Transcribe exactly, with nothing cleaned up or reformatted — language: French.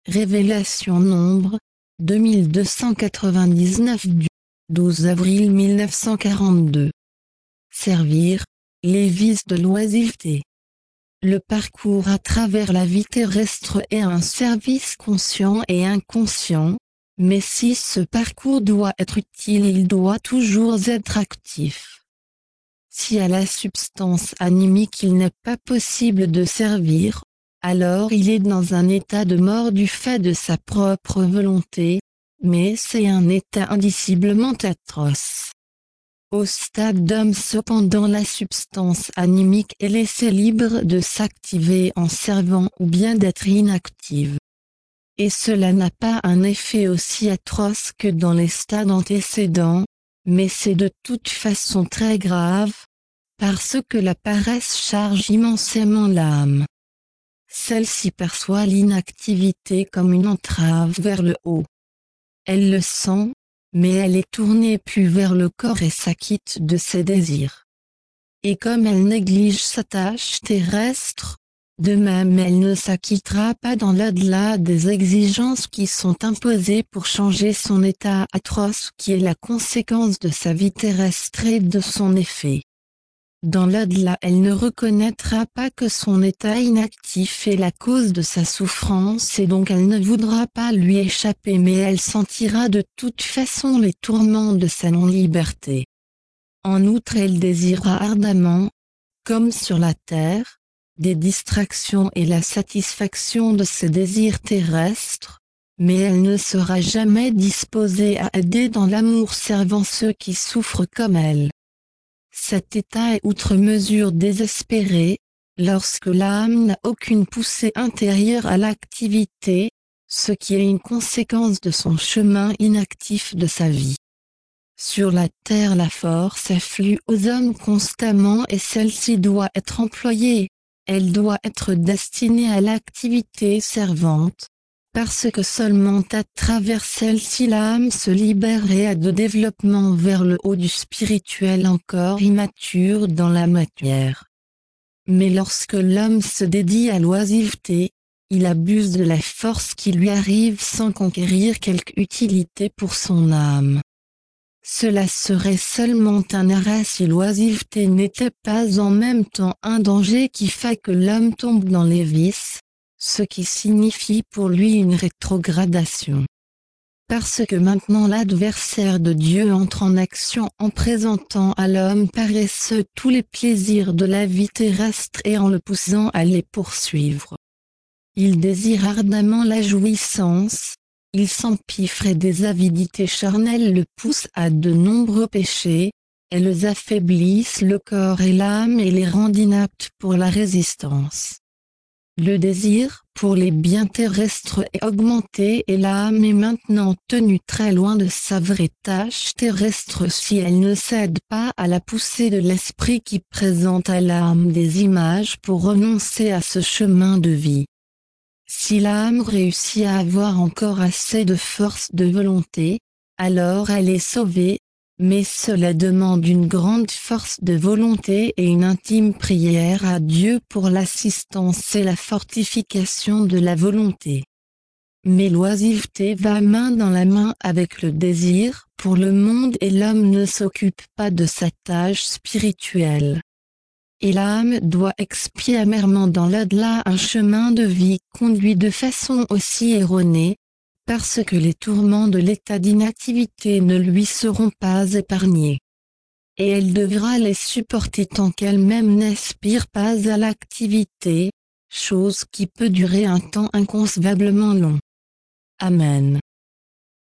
Révélation Nombre, deux mille deux cent quatre-vingt-dix-neuf du douze avril mille neuf cent quarante-deux. Servir, les vices de l'oisiveté. Le parcours à travers la vie terrestre est un service conscient et inconscient, mais si ce parcours doit être utile, il doit toujours être actif. Si à la substance animique il n'est pas possible de servir, alors il est dans un état de mort du fait de sa propre volonté, mais c'est un état indiciblement atroce. Au stade d'homme cependant, la substance animique est laissée libre de s'activer en servant ou bien d'être inactive. Et cela n'a pas un effet aussi atroce que dans les stades antécédents, mais c'est de toute façon très grave, parce que la paresse charge immensément l'âme. Celle-ci perçoit l'inactivité comme une entrave vers le haut. Elle le sent, mais elle est tournée plus vers le corps et s'acquitte de ses désirs. Et comme elle néglige sa tâche terrestre, de même elle ne s'acquittera pas dans l'au-delà des exigences qui sont imposées pour changer son état atroce qui est la conséquence de sa vie terrestre et de son effet. Dans l'au-delà, elle ne reconnaîtra pas que son état inactif est la cause de sa souffrance et donc elle ne voudra pas lui échapper, mais elle sentira de toute façon les tourments de sa non-liberté. En outre, elle désirera ardemment, comme sur la terre, des distractions et la satisfaction de ses désirs terrestres, mais elle ne sera jamais disposée à aider dans l'amour servant ceux qui souffrent comme elle. Cet état est outre mesure désespéré, lorsque l'âme n'a aucune poussée intérieure à l'activité, ce qui est une conséquence de son chemin inactif de sa vie. Sur la terre, la force afflue aux hommes constamment et celle-ci doit être employée, elle doit être destinée à l'activité servante, parce que seulement à travers celle-ci l'âme se libère et a de développement vers le haut du spirituel encore immature dans la matière. Mais lorsque l'homme se dédie à l'oisiveté, il abuse de la force qui lui arrive sans conquérir quelque utilité pour son âme. Cela serait seulement un arrêt si l'oisiveté n'était pas en même temps un danger qui fait que l'homme tombe dans les vices, ce qui signifie pour lui une rétrogradation. Parce que maintenant l'adversaire de Dieu entre en action en présentant à l'homme paresseux tous les plaisirs de la vie terrestre et en le poussant à les poursuivre. Il désire ardemment la jouissance, il s'empiffre et des avidités charnelles le poussent à de nombreux péchés, elles affaiblissent le corps et l'âme et les rendent inaptes pour la résistance. Le désir pour les biens terrestres est augmenté et l'âme est maintenant tenue très loin de sa vraie tâche terrestre si elle ne cède pas à la poussée de l'esprit qui présente à l'âme des images pour renoncer à ce chemin de vie. Si l'âme réussit à avoir encore assez de force de volonté, alors elle est sauvée, mais cela demande une grande force de volonté et une intime prière à Dieu pour l'assistance et la fortification de la volonté. Mais l'oisiveté va main dans la main avec le désir pour le monde et l'homme ne s'occupe pas de sa tâche spirituelle. Et l'âme doit expier amèrement dans l'au-delà un chemin de vie conduit de façon aussi erronée, parce que les tourments de l'état d'inactivité ne lui seront pas épargnés. Et elle devra les supporter tant qu'elle-même n'aspire pas à l'activité, chose qui peut durer un temps inconcevablement long. Amen.